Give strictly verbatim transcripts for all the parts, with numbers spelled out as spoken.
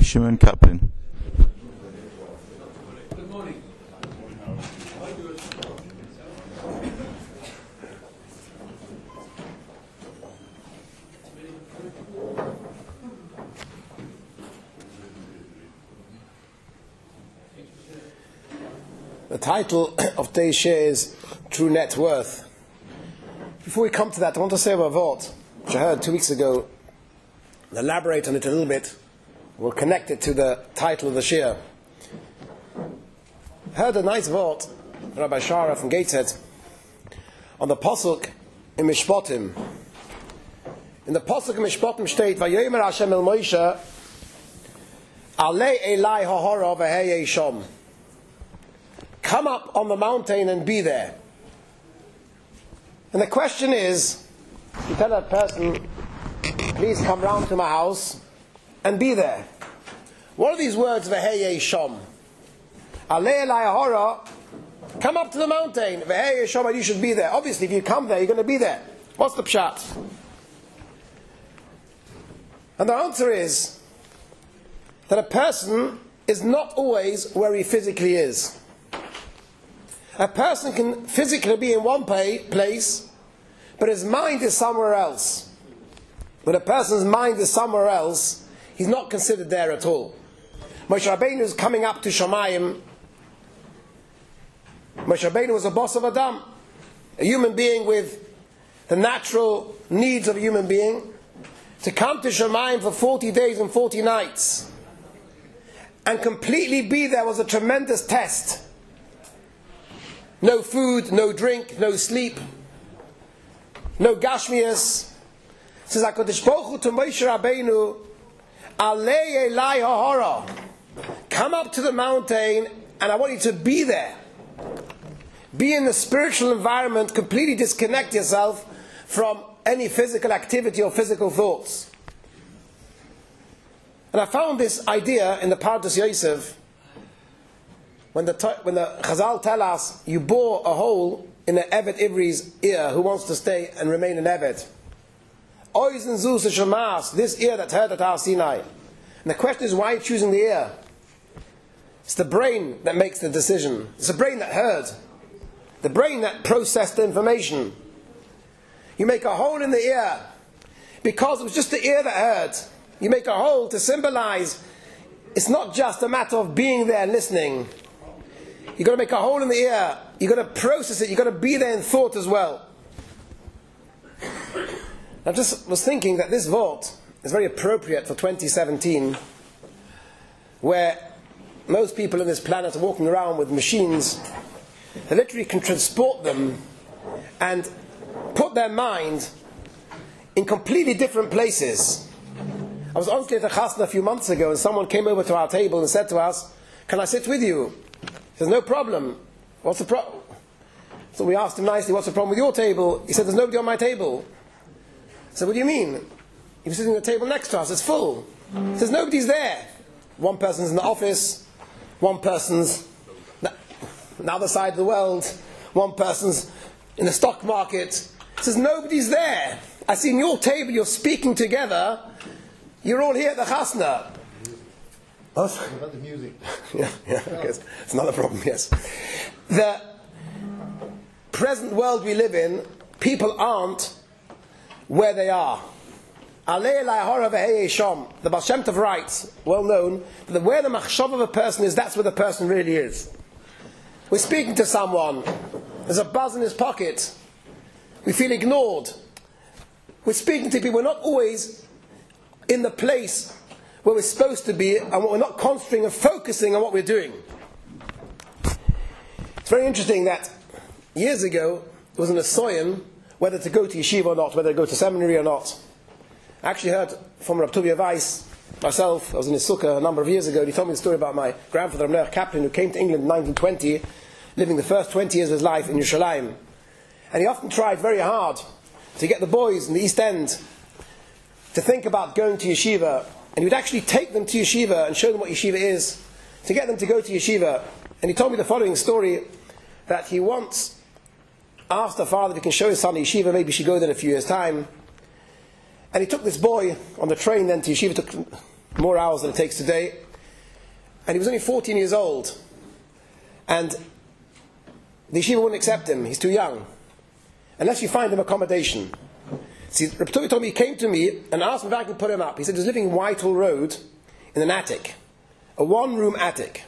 Shimon Kaplan. Good morning. The title of today's share is True Net Worth. Before we come to that, I want to say about Vort, which I heard two weeks ago, and elaborate on it a little bit. We'll connect it to the title of the share. I heard a nice Vort, Rabbi Shara from Gateshead, on the Pasuk in Mishpatim. In the Pasuk in Mishpatim state, Vayomer Hashem el Moshe, Alei Elai Hahora v'heyei Shom. Come up on the mountain and be there. And the question is, you tell that person, please come round to my house and be there. What are these words, V'heyei Shom? Alei Elai Hahora, come up to the mountain, V'heyei Shom, and you should be there. Obviously, if you come there, you're going to be there. What's the pshat? And the answer is that a person is not always where he physically is. A person can physically be in one place, but his mind is somewhere else. When a person's mind is somewhere else, he's not considered there at all. Moshe Rabbeinu is coming up to Shamayim. Moshe Rabbeinu was a boss of Adam, a human being with the natural needs of a human being, to come to Shamayim for forty days and forty nights and completely be there was a tremendous test. No food, no drink, no sleep, no gashmias. Says HaKadosh Baruch Hu to Moshe Rabbeinu, Alei Elai Hahora, come up to the mountain and I want you to be there. Be in the spiritual environment, completely disconnect yourself from any physical activity or physical thoughts. And I found this idea in the Pardas Yosef. When the, when the Chazal tell us, you bore a hole in the Eved Ivri's ear who wants to stay and remain an Eved. Oiz and Zuz Shamas, this ear that heard at Har Sinai. And the question is, why are you choosing the ear? It's the brain that makes the decision. It's the brain that heard. The brain that processed the information. You make a hole in the ear because it was just the ear that heard. You make a hole to symbolize it's not just a matter of being there and listening. You've got to make a hole in the ear. You've got to process it. You've got to be there in thought as well. I just was thinking that this Vort is very appropriate for twenty seventeen, where most people on this planet are walking around with machines that literally can transport them and put their mind in completely different places. I was honestly at a chasna a few months ago and someone came over to our table and said to us, can I sit with you? He says, no problem. What's the problem? So we asked him nicely, what's the problem with your table? He said, there's nobody on my table. I said, what do you mean? He was sitting at the table next to us, it's full. He says, nobody's there. One person's in the office, one person's on the other side of the world, one person's in the stock market. He says, nobody's there. I see in your table you're speaking together. You're all here at the chasna. What? What about the music? yeah, yeah, okay. It's another problem, yes. The present world we live in, people aren't where they are. Alei Elai Hahora v'heyei Shom. The Baal Shem Tov writes, well known, that where the machshav of a person is, that's where the person really is. We're speaking to someone, there's a buzz in his pocket, we feel ignored. We're speaking to people, we're not always in the place where we're supposed to be, and we're not concentrating and focusing on what we're doing. It's very interesting that years ago it was an asoyan whether to go to yeshiva or not, whether to go to seminary or not. I actually heard from Rav Tovia Weiss, myself, I was in his sukkah a number of years ago, and he told me the story about my grandfather, Rav Kaplan, who came to England in nineteen twenty, living the first twenty years of his life in Yerushalayim. And he often tried very hard to get the boys in the East End to think about going to yeshiva, and he would actually take them to yeshiva and show them what yeshiva is, to get them to go to yeshiva. And he told me the following story, that he once asked the father if he can show his son yeshiva, maybe he should go there in a few years' time. And he took this boy on the train then to yeshiva, took more hours than it takes today. And he was only fourteen years old. And the yeshiva wouldn't accept him. He's too young. Unless you find him accommodation. See, Reb Tuvi told me, he came to me and asked me if I could put him up. He said he was living in Whitehall Road in an attic. A one-room attic.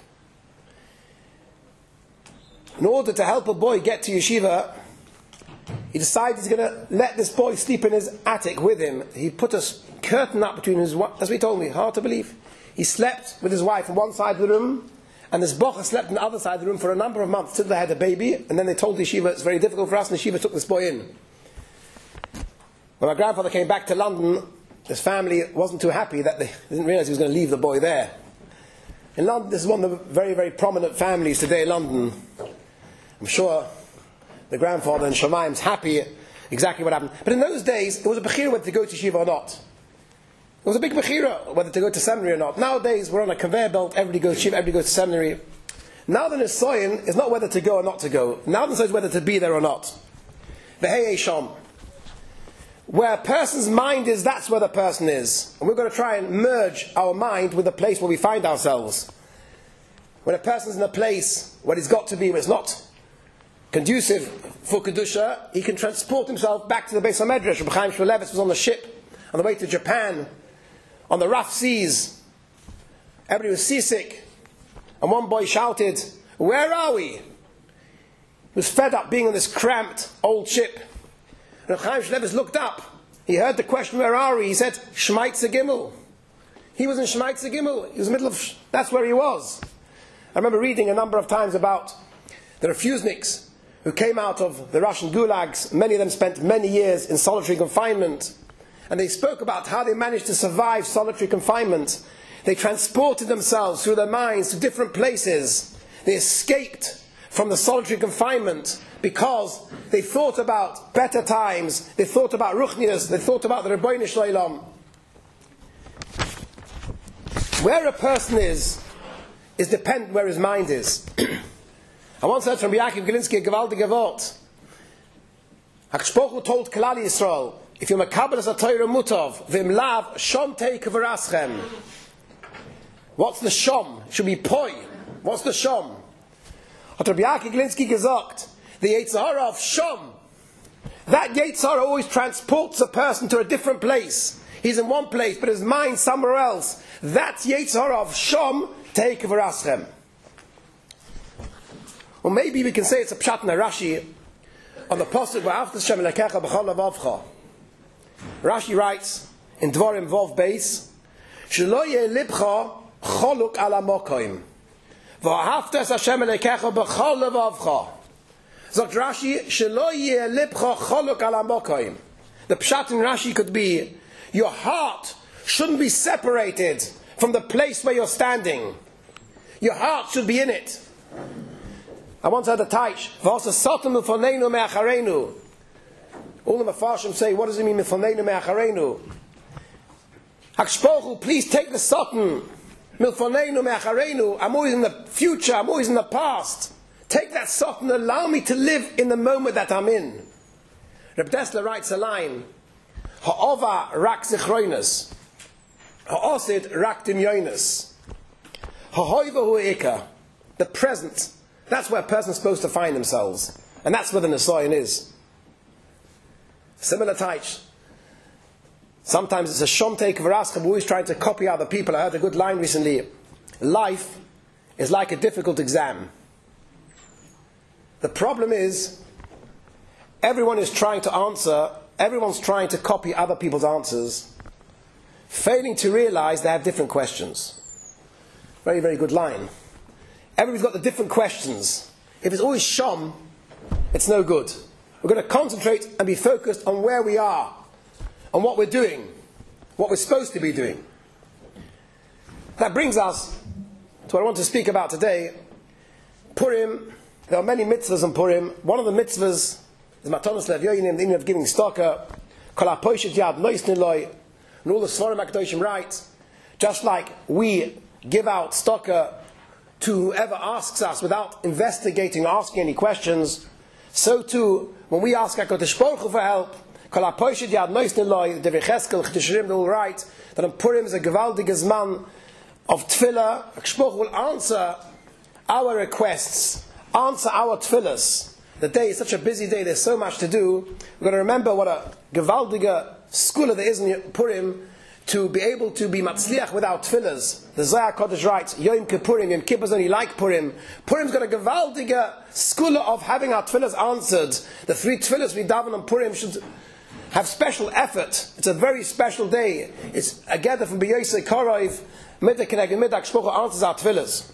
In order to help a boy get to yeshiva, he decided he's going to let this boy sleep in his attic with him. He put a curtain up between his wife. That's what he told me. Hard to believe. He slept with his wife on one side of the room, and this bocher slept on the other side of the room for a number of months till they had a baby. And then they told the yeshiva it's very difficult for us, and the yeshiva took this boy in. When my grandfather came back to London, his family wasn't too happy that they didn't realize he was going to leave the boy there. In London, this is one of the very, very prominent families today in London. I'm sure the grandfather in Shemaim's happy exactly what happened. But in those days, it was a bechira whether to go to yeshiva or not. It was a big bechira whether to go to seminary or not. Nowadays, we're on a conveyor belt. Everybody goes to yeshiva, everybody goes to seminary. Now the nisayon is not whether to go or not to go. Now the nisayon is whether to be there or not. V'hei sham. Where a person's mind is, that's where the person is. And we're going to try and merge our mind with the place where we find ourselves. When a person's in a place where he's got to be, where it's not conducive for Kedusha, he can transport himself back to the Beis HaMedrash. Reb Chaim Shmulevitz was on the ship on the way to Japan, on the rough seas. Everybody was seasick. And one boy shouted, "Where are we?" He was fed up being on this cramped old ship. And Chaim Shmulevitz looked up. He heard the question, "Where are we?" He said, "Shmaitze Gimel." He was in Shmaitze Gimel. He was in the middle of, that's where he was. I remember reading a number of times about the refuseniks who came out of the Russian gulags. Many of them spent many years in solitary confinement. And they spoke about how they managed to survive solitary confinement. They transported themselves through their minds to different places. They escaped from the solitary confinement because they thought about better times, they thought about Ruchnius, they thought about the Rebbeinu Shalom. Where a person is, is dependent where his mind is. I once heard from Yaakov Galinsky a gewaltige Wort. HaKadosh Baruch Hu told Klal Yisrael, if you're makabel as a Torah mutov, v'im lav, shom teik v'raschem. What's the shom? It should be poi. What's the shom? Hat Rabbi Yaakov Galinsky gesagt, the Yetzer Hara of shom, that Yetzer Hara always transports a person to a different place. He's in one place, but his mind's somewhere else. That's Yetzer Hara of shom teik v'raschem. Or maybe we can say it's a pshat in Rashi on the pasuk v'aftas Hashem Elokecha b'chol levavcha. Rashi writes in Dvarim Vov Beis, "Shelo yeh libcha choluk al hamokoim, v'aftas Hashem Elokecha b'chol levavcha." Sagt Rashi, "Shelo yeh libcha choluk al hamokoim." The pshat in Rashi could be, your heart shouldn't be separated from the place where you're standing. Your heart should be in it. I once heard a taish, "V'asa sotem u'foneinu me'acharenu." All the Mefarshim say, what does it mean, "Milfoneinu me'acharenu"? HaKadosh Baruch Hu, please take the sotem, "Milfoneinu me'acharenu." I'm always in the future, I'm always in the past. Take that sotem and allow me to live in the moment that I'm in. Reb Dessler writes a line, "Ha'ova rak zichroinus, ha'osid rak dimyoinus, ha'hoiva hu ika." The present. That's where a person's supposed to find themselves. And that's where the nisayon is. Similar taich. Sometimes it's a shom teik v'raschem. We're always trying to copy other people. I heard a good line recently. Life is like a difficult exam. The problem is, everyone is trying to answer, everyone's trying to copy other people's answers, failing to realize they have different questions. Very, very good line. Everybody's got the different questions. If it's always shom, it's no good. We're going to concentrate and be focused on where we are, on what we're doing, what we're supposed to be doing. That brings us to what I want to speak about today. Purim. There are many mitzvahs on Purim. One of the mitzvahs is Matanos Levyonim, the meaning of giving tzedakah. Kol haposhet yad nois niloi. And all the Svarim HaKadoshim write, just like we give out tzedakah to whoever asks us without investigating or asking any questions, so too, when we ask HaKadosh Baruch Hu for help, Kol HaPoshit Yad Nois Niloi, the Vecheskel, Ch'tishirim, they will write that on Purim is a gewaldiges man of tefillah. HaKashboch will answer our requests, answer our tefillahs. The day is such a busy day, there's so much to do. We've got to remember what a gewaldige skula there is in Purim to be able to be matzliach with our tefillahs. The Zohar Kodesh writes, Yom Kippurim, Yom Kippur's only like Purim. Purim's got a gewaldige skula of having our tefillahs answered. The three tefillahs we daven on Purim should have special effort. It's a very special day. It's a gather from B'Yosei Korov, Midday Keneged Midday, HaKashboch answers our tefillahs.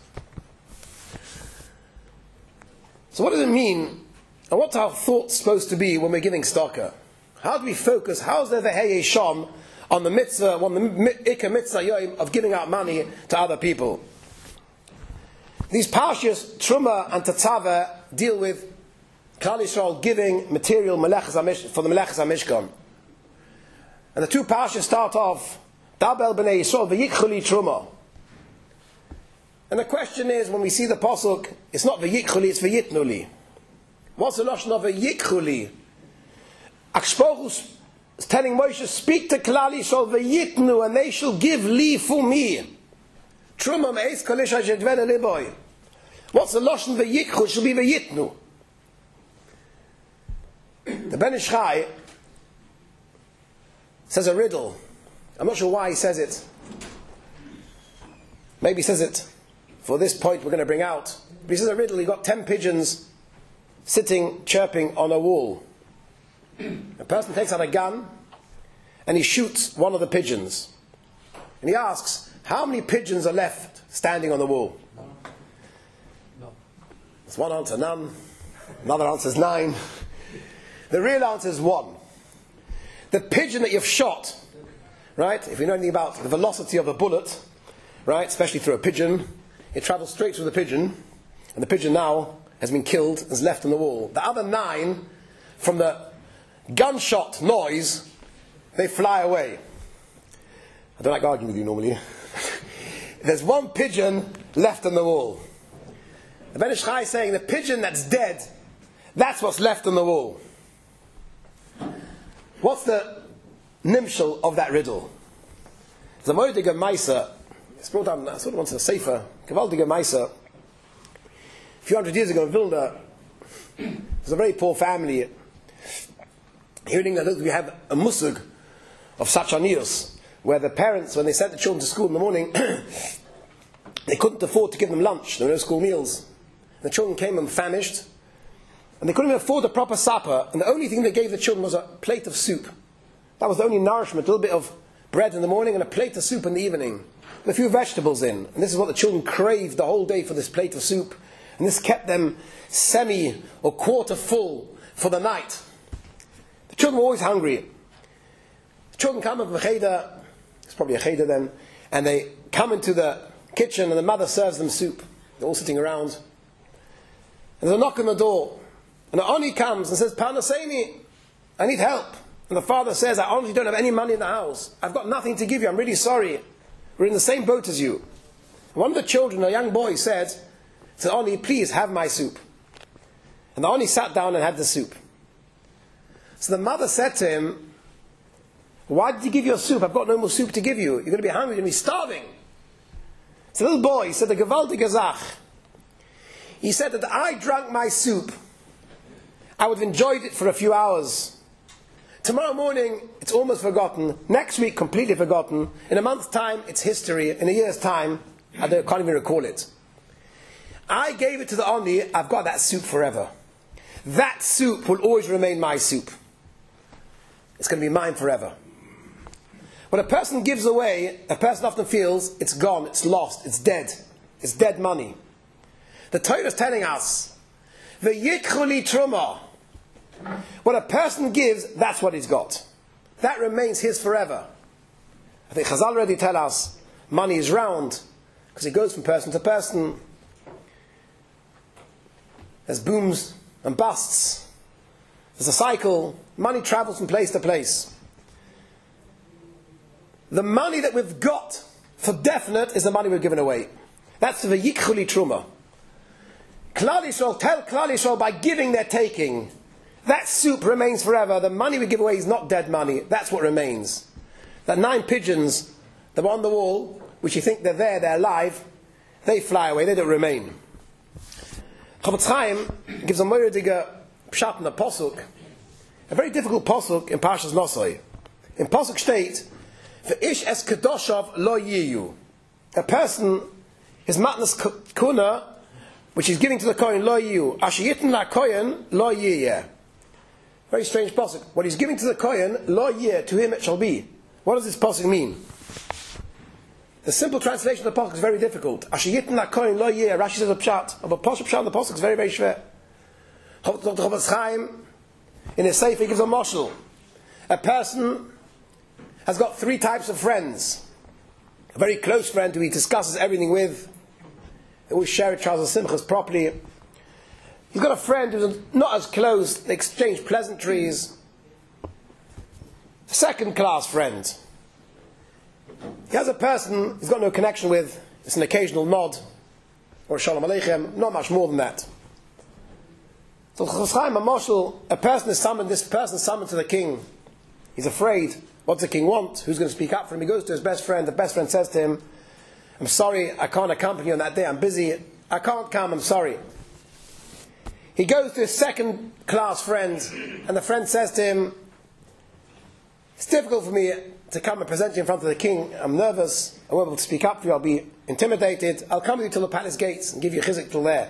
So what does it mean? And what's our thoughts supposed to be when we're giving tzedakah? How do we focus? How's there the Hey Sham on the mitzvah, on the Ikka mitzvah yom of giving out money to other people? These parshas, Truma and Tetzaveh, deal with Klal Yisrael giving material for the Melechas HaMishkan. And the two parshas start off, Dabel b'nei Yisrael v'yikchu li Truma. And the question is, when we see the pasuk, it's not v'yikchu li, it's v'yitnu li. What's the lashon of v'yikchu li? HaKashboch is telling Moshe, speak to Klal Yisrael v'yitnu, and they shall give li for me. Truma me'ez kol ish asher yidveh leliboy. What's the lashon v'yikchu? It should be v'yitnu. The Ben Ish Chai says a riddle. I'm not sure why he says it. Maybe he says it for this point we're going to bring out. But he says a riddle. He got ten pigeons sitting, chirping on a wall. A person takes out a gun and he shoots one of the pigeons. And he asks, how many pigeons are left standing on the wall? No. There's one answer, none. Another answer is nine. The real answer is one. The pigeon that you've shot, right? If you know anything about the velocity of a bullet, right, especially through a pigeon, it travels straight through the pigeon, and the pigeon now has been killed and is left on the wall. The other nine, from the gunshot noise, they fly away. I don't like arguing with you normally. There's one pigeon left on the wall. The Ben Ish Chai is saying the pigeon that's dead, that's what's left on the wall. What's the nimshal of that riddle? The Moediger Maisa, it's brought down, I sort of wants a sefer, Gewaldiger Maisa. A few hundred years ago in Vilna, it was a very poor family. Here in England, we have a musug of Sachanios, where the parents, when they sent the children to school in the morning, they couldn't afford to give them lunch. There were no school meals. The children came and famished, and they couldn't even afford a proper supper, and the only thing they gave the children was a plate of soup. That was the only nourishment, a little bit of bread in the morning and a plate of soup in the evening, with a few vegetables in. And this is what the children craved the whole day, for this plate of soup. And this kept them semi or quarter full for the night. The children were always hungry. The children come up with a cheder, it's probably a cheder then, and they come into the kitchen and the mother serves them soup. They're all sitting around. And there's a knock on the door. And the Oni comes and says, Parnaseini, I need help. And the father says, I honestly don't have any money in the house. I've got nothing to give you. I'm really sorry. We're in the same boat as you. And one of the children, a young boy, said to Oni, please have my soup. And the Oni sat down and had the soup. So the mother said to him, why did you give your soup? I've got no more soup to give you. You're going to be hungry, you're going to be starving. So the little boy said, the gewaltige Zach. He said that I drank my soup, I would have enjoyed it for a few hours. Tomorrow morning, it's almost forgotten. Next week, completely forgotten. In a month's time, it's history. In a year's time, I don't, can't even recall it. I gave it to the Oni, I've got that soup forever. That soup will always remain my soup. It's going to be mine forever. When a person gives away, a person often feels it's gone, it's lost, it's dead. It's dead money. The Torah is telling us, V'yikchu li truma. What a person gives, that's what he's got. That remains his forever. I think Chazal already tell us, money is round, because it goes from person to person. There's booms and busts. There's a cycle. Money travels from place to place. The money that we've got for definite is the money we've given away. That's the V'yikchu li truma. Klal Yisrael, tell Klal Yisrael by giving they're taking. that soup remains forever. The money we give away is not dead money. That's what remains. That nine pigeons that were on the wall, which you think they're there, they're alive, they fly away, they don't remain. Chofetz Chaim gives a moiridiger pshat in the posuk, a very difficult posuk in Parshas Nosoi. In posuk state, "V'ish es kedoshav lo yiyu." A person, his matnas kuna, which he's giving to the kohen, lo yiyu. Asher yitn la kohen lo yiyeh. Very strange posuk. What he's giving to the kohen, lo yiyeh, to him it shall be. What does this posuk mean? The simple translation of the posuk is very difficult. Asher yitn la kohen lo yiyeh. Rashi says a pshat. But posuk pshat in the posuk is very, very shver. Doctor Chofetz Chaim, in his sefer, he gives a moshel. A person has got three types of friends. A very close friend who he discusses everything with. They always share each other's simchas properly. He's got a friend who's not as close, they exchange pleasantries. A second class friend. He has a person he's got no connection with, it's an occasional nod, or shalom aleichem, not much more than that. So Chofetz Chaim, a moshel, a person is summoned, this person is summoned to the king. He's afraid. What's the king want? Who's going to speak up for him? He goes to his best friend. The best friend says to him, "I'm sorry, I can't accompany you on that day. I'm busy. I can't come, I'm sorry." He goes to his second class friend, and the friend says to him, "It's difficult for me to come and present you in front of the king. I'm nervous. I won't be able to speak up for you. I'll be intimidated. I'll come with you till the palace gates and give you chizik till there."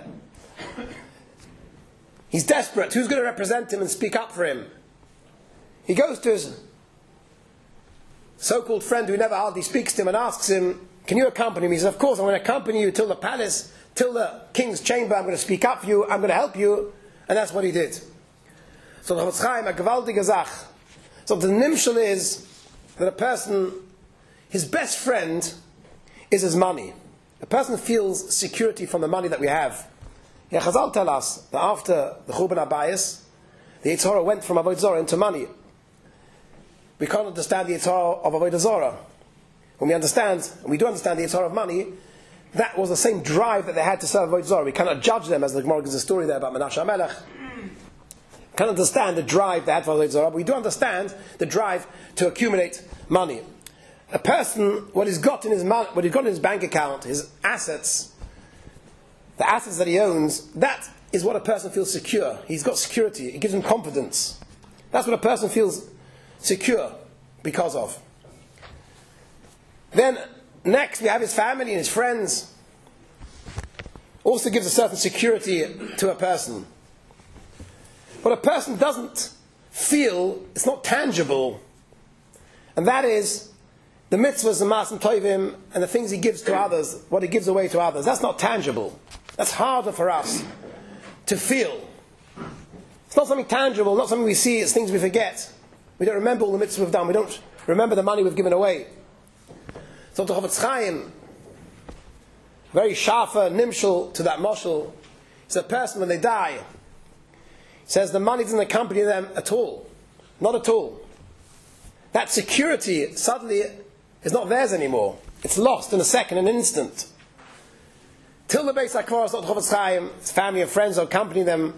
He's desperate. Who's going to represent him and speak up for him? He goes to his so-called friend who never hardly speaks to him and asks him, "Can you accompany me?" He says, "Of course, I'm going to accompany you till the palace, till the king's chamber. I'm going to speak up for you. I'm going to help you." And that's what he did. So the Chofetz Chaim, a gewaltige Zach. So the nimshal is that a person, his best friend is his money. A person feels security from the money that we have. Yeah, Chazal tell us that after the Churban Abayis, the Yetzer Hara went from Avodah Zarah into money. We can't understand the Yetzer Hara of Avodah Zarah. When we understand, and we do understand the Yetzer Hara of money, that was the same drive that they had to serve Avodah Zarah. We cannot judge them, as the Gemara gives a story there about Menashe HaMelech. We can't understand the drive they had for Avodah Zarah, but we do understand the drive to accumulate money. A person, what he's got in his mon- what he's got in his bank account, his assets, the assets that he owns, that is what a person feels secure. He's got security. It gives him confidence. That's what a person feels secure because of. Then next we have his family and his friends. Also gives a certain security to a person. What a person doesn't feel, it's not tangible, and that is the mitzvahs and maasim tovim and the things he gives to others, what he gives away to others. That's not tangible. That's harder for us to feel. It's not something tangible, not something we see, it's things we forget. We don't remember all the mitzvahs we've done. We don't remember the money we've given away. So the Chofetz Chaim, very sharper, nimshal to that moshel, is a person when they die, says the money doesn't accompany them at all. Not at all. That security suddenly is not theirs anymore. It's lost in a second, an instant. Till the Beis HaKvoros, the Chofetz Chaim, his family and friends accompany them.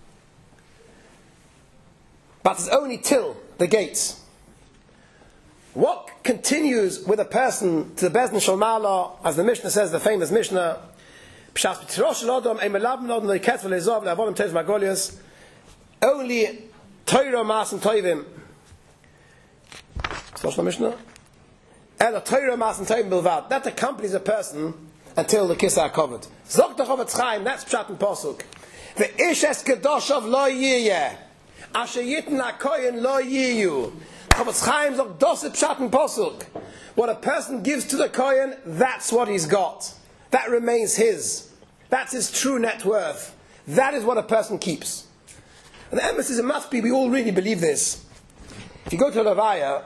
But it's only till the gates. What continues with a person to the Bezdin Shel Ma'ala, as the Mishnah says, the famous Mishnah, only Torah Maasim Tovim. What's the Mishnah? Torah Maasim Tovim Bilvad. That accompanies a person until the Kisa are covered. Zok the Chofetz Chaim, that's Pshat and Posuk. The Ish es Kedoshav lo yiyeh. Asher yitn HaKohen lo yiyu. Chofetz Chaim zok dos Pshat and Posuk. What a person gives to the Kohen, that's what he's got. That remains his. That's his true net worth. That is what a person keeps. And the emphasis, it must be, we all really believe this. If you go to a Levaya,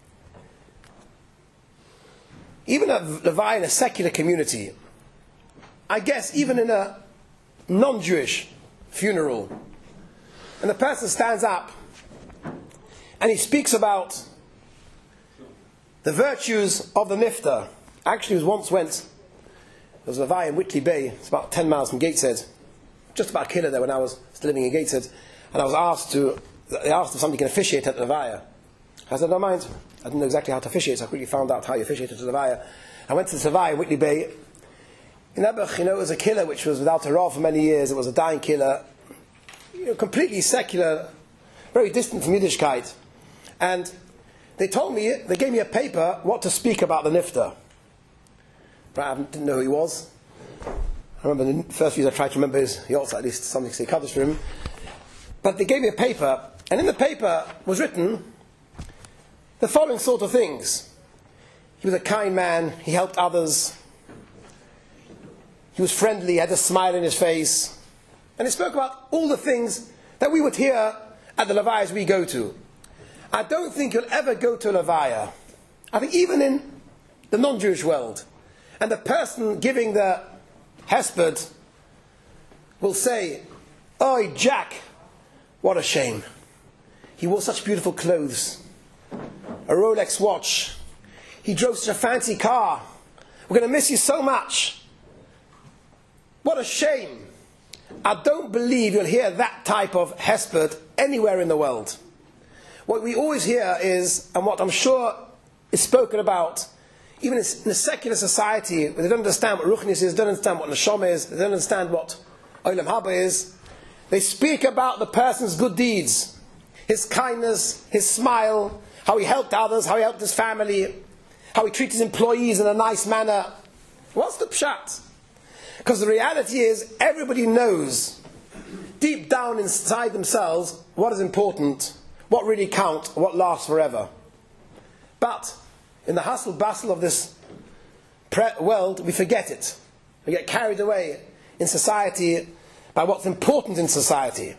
even a Levaya in a secular community, I guess even in a non-Jewish funeral, and the person stands up and he speaks about the virtues of the nifta. Actually, it was once went, there was a Levaya in Whitley Bay, it's about ten miles from Gateshead, just about a killer there when I was still living in Gateshead. and I was asked to, they asked if somebody can officiate at the Levaya. I said, don't mind. I didn't know exactly how to officiate, so I quickly found out how you officiate at the Levaya. I went to the Levaya in Whitley Bay. In Ebbach, you know, it was a killer which was without a rav for many years. It was a dying killer, you know, completely secular, very distant from Yiddishkeit. And they told me, they gave me a paper, what to speak about the Nifta. But I didn't know who he was. I remember the first few years I tried to remember his yoltz, at least something to say Kaddish for him. But they gave me a paper, and in the paper was written the following sort of things. He was a kind man, he helped others, he was friendly, he had a smile in his face, and he spoke about all the things that we would hear at the Levayas we go to. I don't think you'll ever go to a Levaya, I think even in the non-Jewish world, and the person giving the Hesped will say, "Oi, Jack, what a shame. He wore such beautiful clothes, a Rolex watch. He drove such a fancy car. We're going to miss you so much. What a shame." I don't believe you'll hear that type of Hesped anywhere in the world. What we always hear is, and what I'm sure is spoken about, even in a secular society, where they don't understand what Ruchnis is, don't understand what Neshama is, they don't understand what Olam Haba is, they speak about the person's good deeds, his kindness, his smile, how he helped others, how he helped his family, how he treats his employees in a nice manner. What's the pshat? Because the reality is, everybody knows, deep down inside themselves, what is important, what really counts, what lasts forever. But in the hustle bustle of this pre- world, we forget it. We get carried away in society by what's important in society.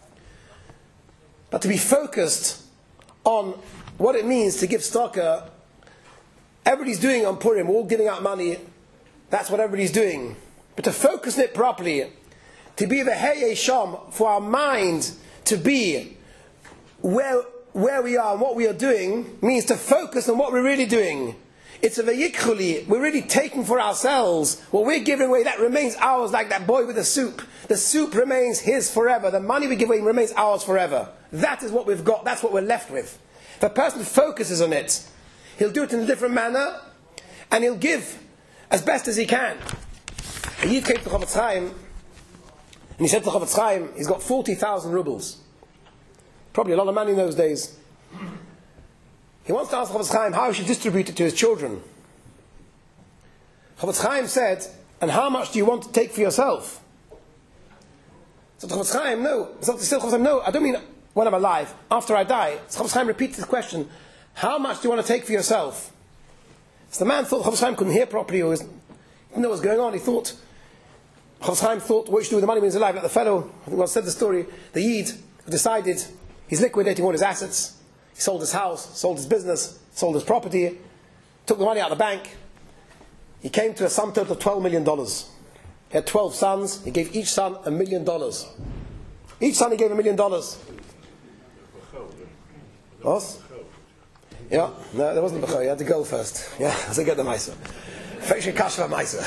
But to be focused on what it means to give tzedakah, everybody's doing on Purim, we're all giving out money, that's what everybody's doing. But to focus on it properly, to be the Hey Sham, for our mind to be where where we are and what we are doing, means to focus on what we're really doing. It's a vayikchuli. We're really taking for ourselves. What we're giving away, that remains ours, like that boy with the soup. The soup remains his forever. The money we give away remains ours forever. That is what we've got. That's what we're left with. If a person focuses on it, he'll do it in a different manner, and he'll give as best as he can. A Yid came to Chofetz Chaim, and he said to Chofetz Chaim, he's got forty thousand rubles. Probably a lot of money in those days. He wants to ask Chofetz Chaim how he should distribute it to his children. Chofetz Chaim said, "And how much do you want to take for yourself?" So Chofetz Chaim, no. So still Chofetz Chaim, no, I don't mean when I'm alive, after I die. So Chofetz Chaim repeats the question, how much do you want to take for yourself? So the man thought Chofetz Chaim couldn't hear properly, or didn't know what was going on. He thought, Chofetz Chaim thought, what you should do with the money when he's alive, like the fellow, I think I said the story, the Yid who decided he's liquidating all his assets. He sold his house, sold his business, sold his property, took the money out of the bank. He came to a sum total of twelve million dollars. He had twelve sons. He gave each son a million dollars. Each son he gave a million dollars. What? Yeah, no, there wasn't Bechor. You had to go first. Yeah, so get the Meiser. Fetch Kashva Meiser.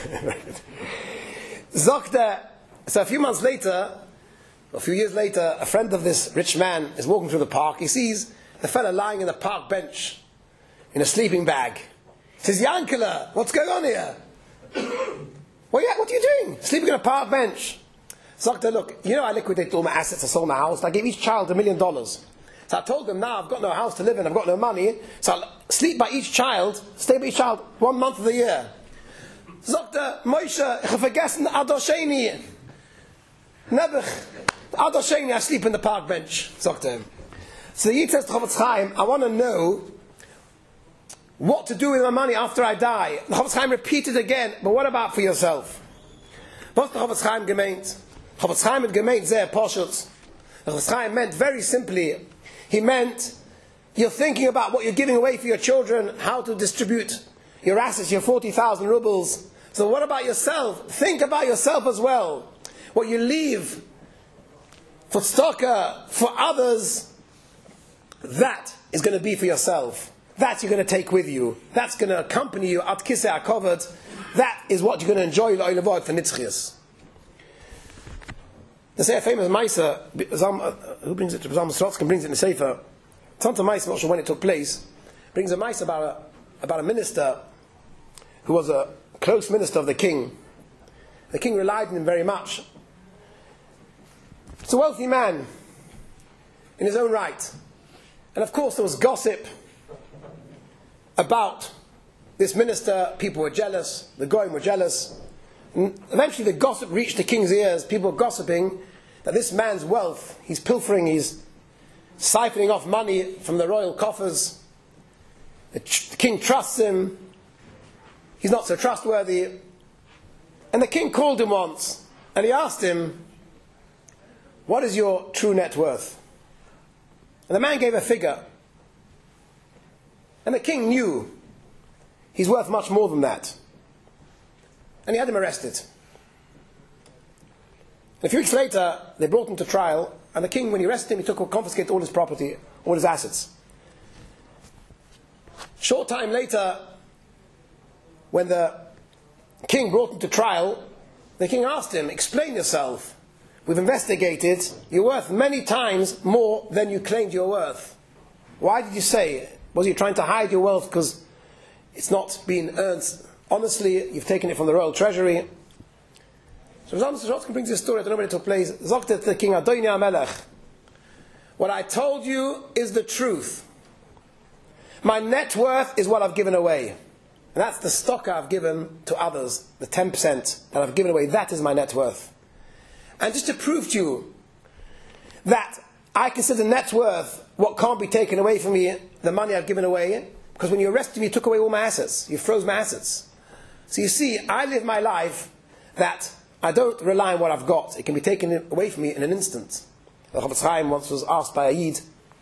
Zokta. So a few months later, a few years later, a friend of this rich man is walking through the park. He sees the fella lying in the park bench in a sleeping bag. He says, "Yankele, what's going on here? Well, yeah, what are you doing? Sleeping on a park bench." Zokta, look, you know I liquidated all my assets, I sold my house, I gave each child a million dollars. So I told them, now I've got no house to live in, I've got no money, so I'll sleep by each child, stay by each child one month of the year. Zokta, Moshe, ich habe vergessen Adar Sheni. Never. Adar Sheni, I sleep in the park bench. Zokta him. So the Yid says to Chofetz Chaim, I want to know what to do with my money after I die. The Chofetz Chaim repeated again, but what about for yourself? What's the Chofetz Chaim gemeint? Chofetz Chaim had gemeint sehr poshut. The Chofetz Chaim meant very simply, he meant you're thinking about what you're giving away for your children, how to distribute your assets, your forty thousand rubles. So what about yourself? Think about yourself as well. What you leave for tzedakah, for others, that is going to be for yourself. That you're going to take with you. That's going to accompany you at Kisei HaKovod. That is what you're going to enjoy for Nitzchias. They say a famous Maisa, who brings it? Zalman Sorotzkin brings it in the Sefer. Tzanta Maisa, I'm not sure when it took place, brings a Maisa about a, about a minister who was a close minister of the king. The king relied on him very much. It's a wealthy man in his own right. And of course there was gossip about this minister. People were jealous, the Goyim were jealous. And eventually the gossip reached the king's ears. People were gossiping that this man's wealth, he's pilfering, he's siphoning off money from the royal coffers. The, tr- the king trusts him. He's not so trustworthy. And the king called him once and he asked him, what is your true net worth? And the man gave a figure. And the king knew he's worth much more than that. And he had him arrested. And a few weeks later, they brought him to trial, and the king, when he arrested him, he took confiscated all his property, all his assets. Short time later, when the king brought him to trial, the king asked him, explain yourself. We've investigated, you're worth many times more than you claimed you're worth. Why did you say? Was you trying to hide your wealth because it's not been earned honestly, you've taken it from the royal treasury? So Zalman Sorotzkin brings this story, I don't know when it took place. Zogt to the king, Adoni HaMelech, what I told you is the truth. My net worth is what I've given away. And that's the stock I've given to others, the ten percent that I've given away, that is my net worth. And just to prove to you that I consider net worth what can't be taken away from me, the money I've given away, because when you arrested me, you took away all my assets. You froze my assets. So you see, I live my life that I don't rely on what I've got. It can be taken away from me in an instant. The Chofetz Chaim once was asked by a Yid,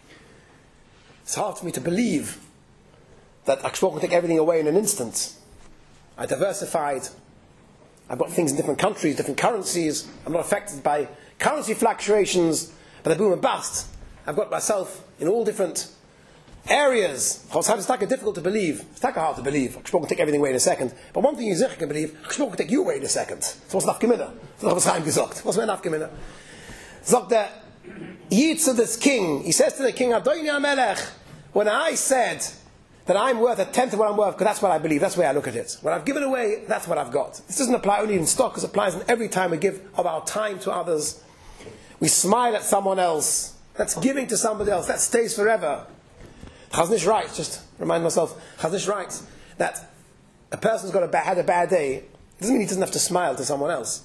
it's hard for me to believe that HaKadosh can take everything away in an instant. I diversified. I've got things in different countries, different currencies. I'm not affected by currency fluctuations, by the boom and bust. I've got myself in all different areas. It's difficult to believe. It's hard to believe. HaKadosh can take everything away in a second. But one thing you can believe, HaKadosh can take you away in a second. So what's Nafkamina? What's Chaim gesagt? What's my Nafkamina? Sagt der Yid to this king, he says to the king, Adoni HaMelech, when I said that I'm worth a tenth of what I'm worth, because that's what I believe, that's the way I look at it. What I've given away, that's what I've got. This doesn't apply only in stock, it applies in every time we give of our time to others. We smile at someone else. That's giving to somebody else. That stays forever. Chazon Ish writes, just remind myself, Chazon Ish writes that a person's got a bad, had a bad day. It doesn't mean he doesn't have to smile to someone else.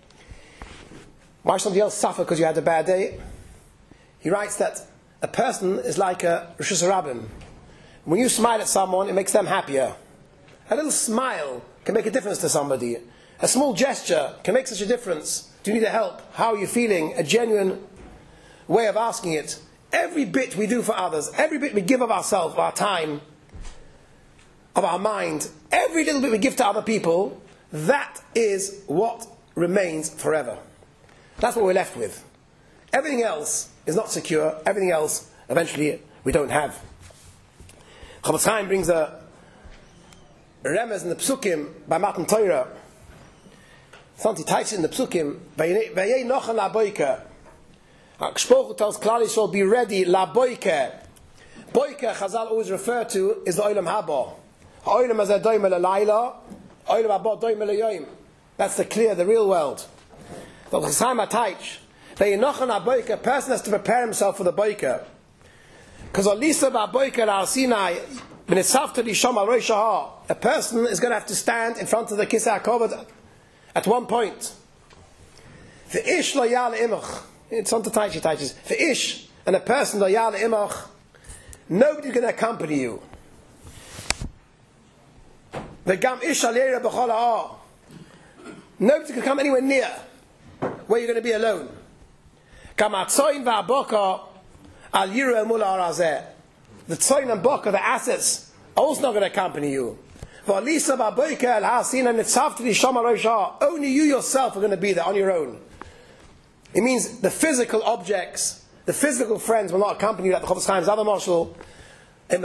Why should somebody else suffer because you had a bad day? He writes that a person is like a Rosh Hashanah. When you smile at someone, it makes them happier. A little smile can make a difference to somebody. A small gesture can make such a difference. Do you need a help? How are you feeling? A genuine way of asking it. Every bit we do for others, every bit we give of ourselves, of our time, of our mind, every little bit we give to other people, that is what remains forever. That's what we're left with. Everything else is not secure. Everything else, eventually, we don't have. Chofetz Chaim brings a remez in the Psukim by Matan Torah. Something types in the Psukim, Vayei Nochan LaBoike. HaKadosh tells Klal Yisrael, be ready, LaBoike. Boike, Chazal always refer to, is the Olam Haba. Olam as a doime l'layla, Olam haba doime l'yoyim. That's the clear, the real world. The Chofetz Chaim HaTaich, Vayei Nochan LaBoike, a person has to prepare himself for the Boike. Because Alisa Ba'boike Al Sinai, when it's after the Shom Al Rosh Ha'ar, a person is going to have to stand in front of the Kisei HaKavod at one point. The Ish Lo Yal Imach, it's on the Taichi Taichis. The Ish and a person Lo Yal Imach, nobody's going to accompany you. The Gam Ish Al Yera B'chol Ha'ar, nobody's going to come anywhere near where you're going to be alone. Gam Atzoin Va'boka Al Yira Mula Arazeh. The tzoyin and baka, the assets, are also not going to accompany you. Only you yourself are going to be there on your own. It means the physical objects, the physical friends will not accompany you like the Chofetz Chaim's other marshal. So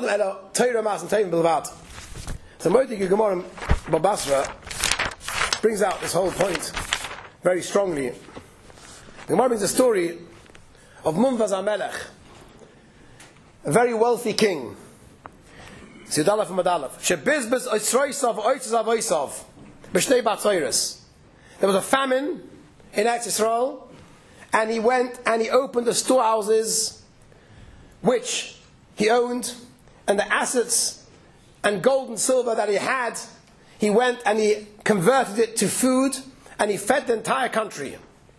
Moedik Gemara Babasra brings out this whole point very strongly. The Gemara brings a story of Munvaz HaMelech, a very wealthy king. Sidalaf Madalaf. Shebizbez Oisroisav Oitzav Oisav. B'shnei Batzoiris. There was a famine in Eretz Yisrael, and he went and he opened the storehouses which he owned, and the assets and gold and silver that he had, he went and he converted it to food, and he fed the entire country.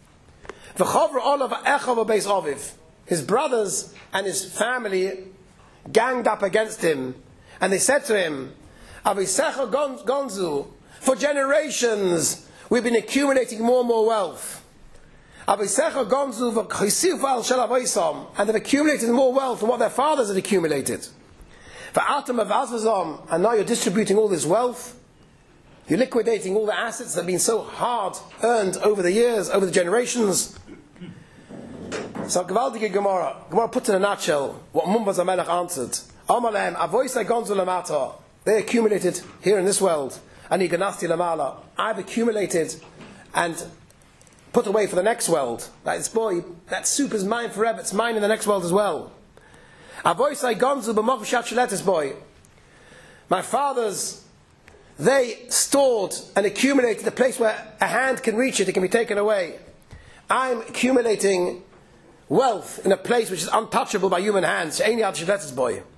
His brothers and his family ganged up against him, and they said to him, for generations we've been accumulating more and more wealth. And they've accumulated more wealth than what their fathers had accumulated. And now you're distributing all this wealth. You're liquidating all the assets that have been so hard earned over the years, over the generations. So Gewaldige Gemara. Gemara puts in a nutshell what Munvaz HaMelech answered. Amalem, avoisai gonzu lamata. They accumulated here in this world. Ani ganasti lamala. I've accumulated and put away for the next world. That is, boy, that soup is mine forever. It's mine in the next world as well. Avoisai gonzu b'mokv shat sheletis boy. My fathers, they stored and accumulated a place where a hand can reach it, it can be taken away. I'm accumulating wealth in a place which is untouchable by human hands. And he carries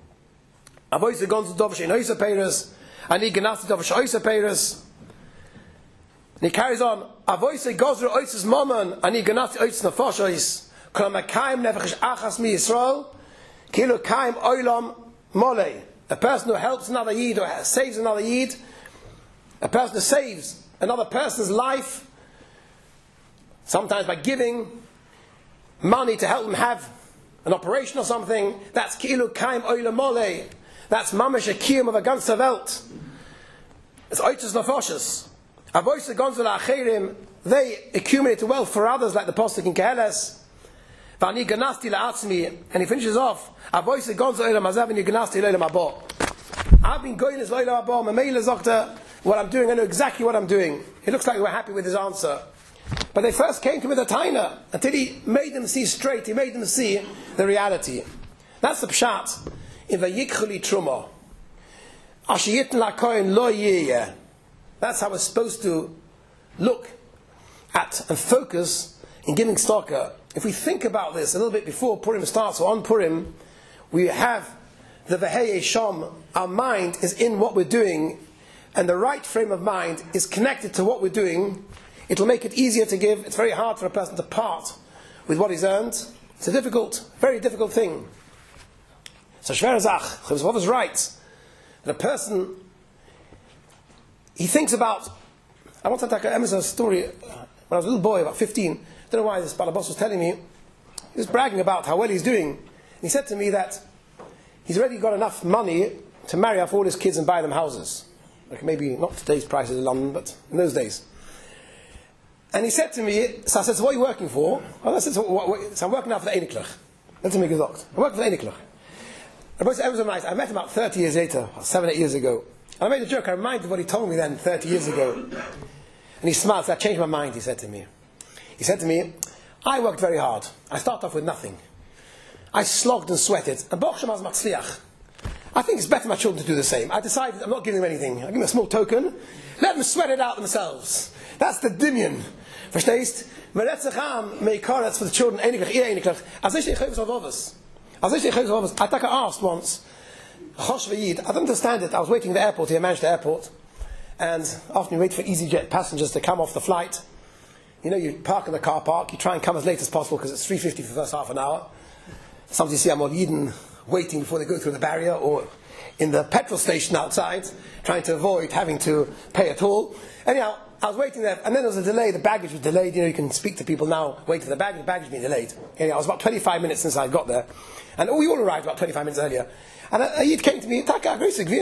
on. A person who helps another Yid or saves another Yid, a person who saves another person's life, sometimes by giving money to help them have an operation or something, that's kilu kaim oila mole. That's mamash a kiyum of a ganze Welt. It's oitzes nefoshes. Avoyse gonzula acherim, they accumulate wealth for others, like the Pasuk in Keheles. Vani ganasti la'atzmi, and he finishes off. Avoyse gonzula oila mazav and ganasti oila mabo. I've been going as oila mabo, mamela zokta. What I'm doing, I know exactly what I'm doing. He looks like they were happy with his answer. But they first came to him with a taina, until he made them see straight, he made them see the reality. That's the pshat in Vayikchuli Truma. Ashiyitn lakoin lo yiyeh. That's how we're supposed to look at and focus in giving tzedakah. If we think about this a little bit before Purim starts, or on Purim, we have the Vehei Sham. Our mind is in what we're doing, and the right frame of mind is connected to what we're doing. It'll make it easier to give. It's very hard for a person to part with what he's earned. It's a difficult, very difficult thing. So Shver Zach, Chavis Vav is right. That a person, he thinks about, I want to take a story, when I was a little boy, about fifteen, I don't know why this Balabos was telling me, he was bragging about how well he's doing. And he said to me that he's already got enough money to marry off all his kids and buy them houses. Like maybe not today's prices in London, but in those days. And he said to me, so I said, so what are you working for? Well, I said, so, what, what, so I'm working now for the Einiklach. That's me gesagt. I'm working for the Einiklach. I met him about thirty years later, seven, eight years ago. And I made a joke, I reminded what he told me then thirty years ago. And he smiled, so I changed my mind, he said to me. He said to me, I worked very hard. I started off with nothing. I slogged and sweated. And Baruch Shem az matzliach. I think it's better my children to do the same. I decided I'm not giving them anything. I give them a small token. Let them sweat it out themselves. That's the dimion. Verstehst? Meretzacham meikaretz for the children. Einiklach, ihr Einiklach. As ich chavis avovas. As ich chavis avovas. I think I asked once. Chosh v'yid. I didn't understand it. I was waiting at the airport. He managed the airport, and after you wait for EasyJet passengers to come off the flight, you know, you park in the car park. You try and come as late as possible because it's three fifty for the first half an hour. Sometimes you see Amol Yidden waiting before they go through the barrier, or in the petrol station outside, trying to avoid having to pay at all. Anyhow, I was waiting there, and then there was a delay. The baggage was delayed. You know, you can speak to people now, wait for the baggage. The baggage being delayed. Anyhow, I was about twenty-five minutes since I got there, and we all arrived about twenty-five minutes earlier. And he came to me. He came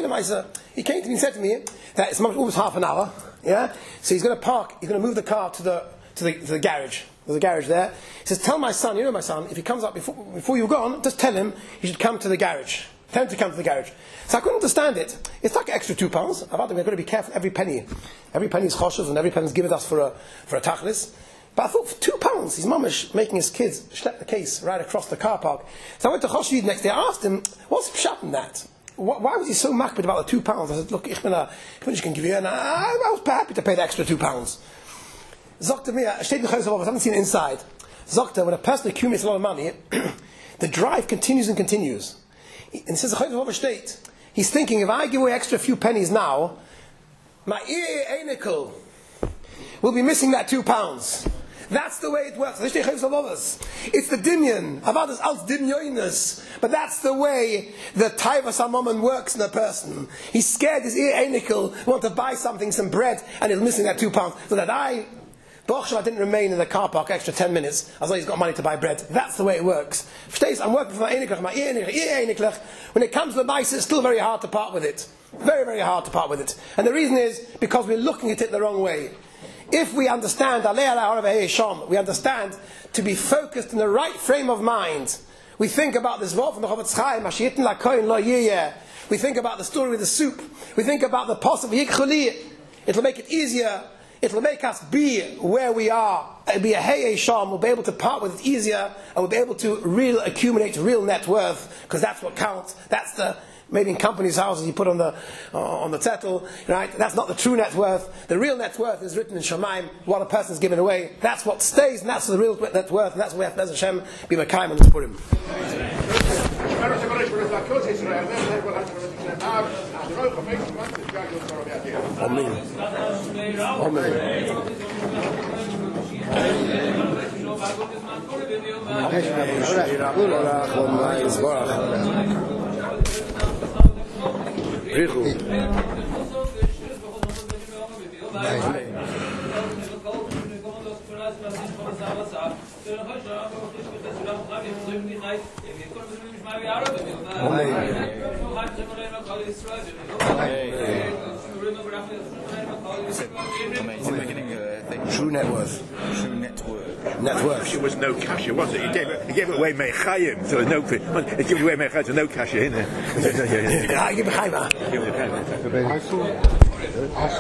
to me and said to me that it's almost half an hour. Yeah, so he's going to park. He's going to move the car to the to the, to the garage. There's a garage there. He says, "Tell my son, you know my son, if he comes up before before you've gone, just tell him he should come to the garage. Tell him to come to the garage." So I couldn't understand it. It's like an extra two pounds. I've got to be careful. Every penny, every penny is choshev, and every penny is given us for a for a tachlis. But I thought, for two pounds, his mum is making his kids schlep the case right across the car park. So I went to Chosh Yid next day. I asked him, what's pshat in that? Why was he so makbid about the two pounds? I said, look, ich bin a, ich bin nicht gonna give you, and I, I was happy to pay the extra two pounds. Zogte mir, steht in Chayes Avos, I haven't seen it inside. Zogte, when a person accumulates a lot of money, the drive continues and continues. And it says the Chayes Avos state, he's thinking, if I give away extra few pennies now, my ear enicle will be missing that two pounds. That's the way it works. It's the dimyon. Avadas als dimyoinus. But that's the way the taivas hamomen works in a person. He's scared his ear enicle want to buy something, some bread, and he's missing that two pounds. So that I, Baruch I didn't remain in the car park extra ten minutes, as though he's got money to buy bread. That's the way it works. I'm working for my eniklech, my ear eniklech. When it comes to the mice, it's still very hard to part with it. Very, very hard to part with it. And the reason is because we're looking at it the wrong way. If we understand, we understand to be focused in the right frame of mind. We think about this word from the Chofetz Chaim, we think about the story with the soup. We think about the possible yichuli. It'll make it easier. It'll make us be where we are. It'll be a hey sham. We'll be able to part with it easier, and we'll be able to real accumulate real net worth, because that's what counts. That's the maybe in companies' houses you put on the uh, on the zettel, right? That's not the true net worth. The real net worth is written in Shemaim, what a person's given away. That's what stays, and that's the real net worth, and that's what we have to, Hashem, be Mekayim and Purim. Amen. Amen. Richu. True net worth. True net worth. Net worth. There was no cash, was it? He gave it, he gave it away Mechayim, so there was no. He gave it away Mechayim, so no cash in there. I give it Chayim. Give it a